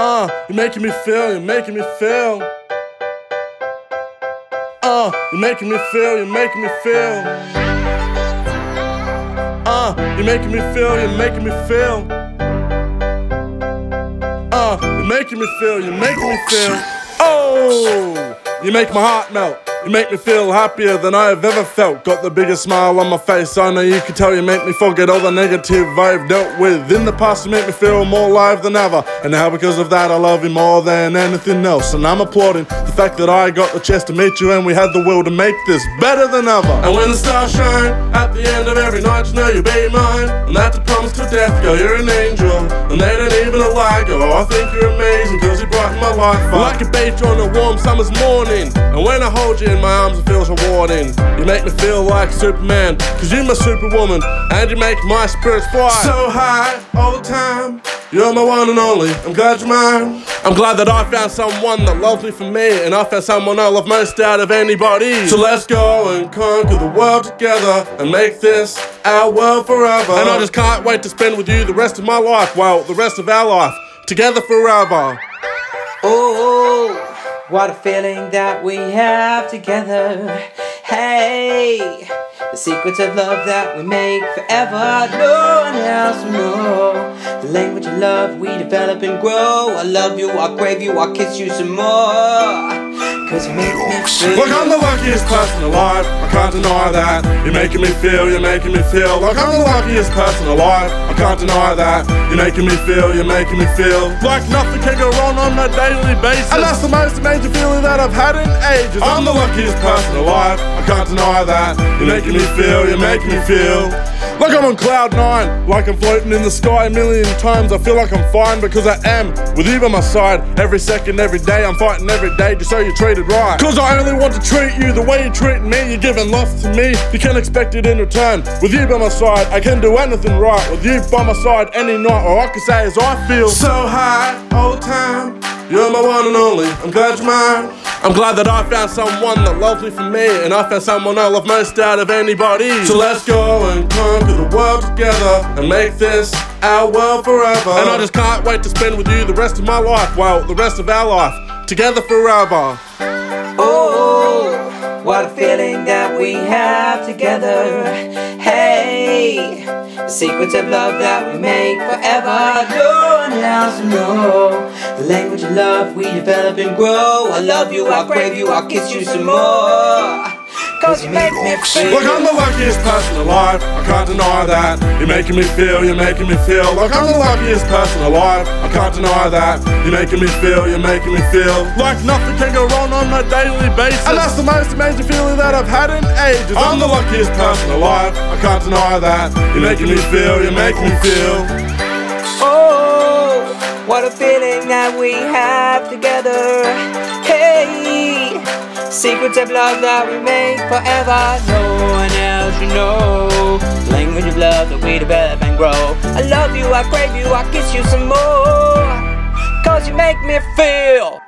You're making me feel, you're making me feel. You're making me feel, you're making me feel. You're making me feel, you're making me feel. You're making me feel, you're making me feel. Oh, you make my heart melt. You make me feel happier than I have ever felt. Got the biggest smile on my face. I know you can tell. You make me forget all the negative I've dealt with. In the past you make me feel more alive than ever. And now because of that I love you more than anything else. And I'm applauding the fact that I got the chance to meet you, and we had the will to make this better than ever. And when the stars shine at the end of every night, you know you'll be mine. And that's a promise to death, girl, you're an angel. And they don't even lie, girl, I think you're amazing, cause you brighten my life up. Like a beach on a warm summer's morning. And when I hold you in my arms it feels rewarding. You make me feel like Superman, cause you're my superwoman. And you make my spirits fly so high all the time. You're my one and only, I'm glad you're mine. I'm glad that I found someone that loves me for me, and I found someone I love most out of anybody. So let's go and conquer the world together and make this our world forever. And I just can't wait to spend with you the rest of my life. Well, the rest of our life, together forever. Oh, what a feeling that we have together. Hey, the secrets of love that we make forever. No one else will know. The language of love we develop and grow. I love you, I crave you, I kiss you some more. Cause you make me feel. Look, I'm the luckiest person alive, I can't deny that. You're making me feel, you're making me feel. Like I'm the luckiest person alive, I can't deny that. You're making me feel, you're making me feel. Like nothing can go wrong on a daily basis. And that's the most amazing feeling that I've had in ages. I'm the luckiest person alive, I can't deny that. You're making me feel, you're making me feel. Like I'm on cloud 9, like I'm floating in the sky a million times. I feel like I'm fine because I am with you by my side. Every second, every day, I'm fighting every day just so you're treated right. Cause I only want to treat you the way you're treating me. You're giving love to me, you can expect it in return. With you by my side, I can do anything right. With you by my side any night, all I can say is I feel so high all the time. You're my one and only, I'm glad you're mine. I'm glad that I found someone that loves me for me, and I found someone I love most out of anybody. So let's go and conquer the world together and make this our world forever. And I just can't wait to spend with you the rest of my life. Well, the rest of our life, together forever. Oh, what a feeling that we have together. Hey, the secrets of love that we make forever. No one else will know. The language of love we develop and grow. I love you, I crave you, I'll kiss you some more. Cause you make me feel. Like I'm the luckiest person alive, I can't deny that. You're making me feel, you're making me feel. Like I'm the luckiest person alive, I can't deny that. You're making me feel, you're making me feel. Like nothing can go wrong on a daily basis. And that's the most amazing feeling that I've had in ages. I'm the luckiest person alive, I can't deny that. You're making me feel, you're making me feel. Oh, what a feeling that we have together. Hey, secrets of love that we make forever. No one else you know. Language of love that we develop and grow. I love you, I crave you, I kiss you some more. Cause you make me feel.